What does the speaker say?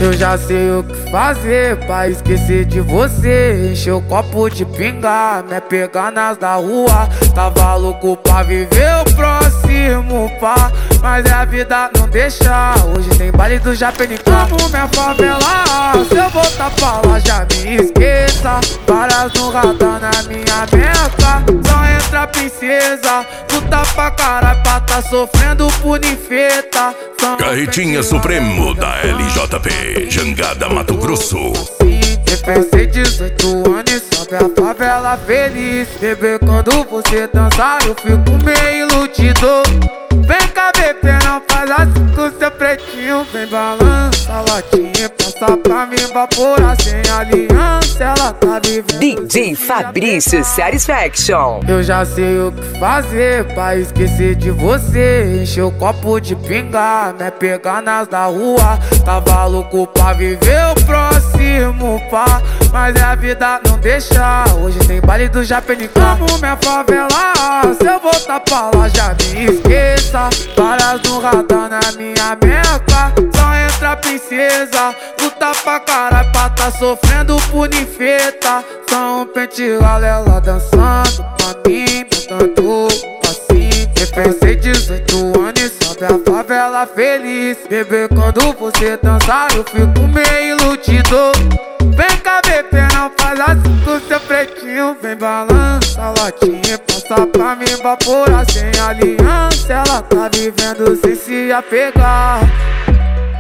Eu já sei o que fazer pra esquecer de você. Encher o copo de pinga, me pegar nas da rua. Tava louco pra viver o próximo pá, mas a vida não deixa. Hoje tem baile do Japenicá. Como minha favela, se eu voltar pra lá já me esqueça. Várias no radar na minha meca. Só entra princesa, puta pra caralho pra tá sofrendo por ninfeta. Carretinha Supremo da LJP, Jangada, Mato Grosso. Pensei 18 anos e sobe a favela feliz. Bebê, quando você dançar eu fico meio iludido. Vem cá, bebê, não faz assim com seu pretinho. Vem balança a latinha, passa pra me evaporar. Sem aliança ela tá vivendo. DJ Fabrício Satisfaction. Eu já sei o que fazer pra esquecer de você. Encher o copo de pinga, me pegar nas da rua. Tava louco pra viver o próximo pá, mas a vida não deixa. Hoje tem baile do Japenicá. Como minha favela, se eu voltar pra lá já me esqueça. Várias no radar na minha meca. Só entra princesa, luta pra caralho pra tá sofrendo por ninfeta. Só um pente galela dançando pra mim, botando assim. Pensei 18 anos e sobe a favela feliz. Bebê, quando você dançar eu fico meio iludido. Vem cá, bebê, não faz assim com seu pretinho. Vem balança a latinha, passa pra me evaporar. Sem aliança ela tá vivendo sem se apegar.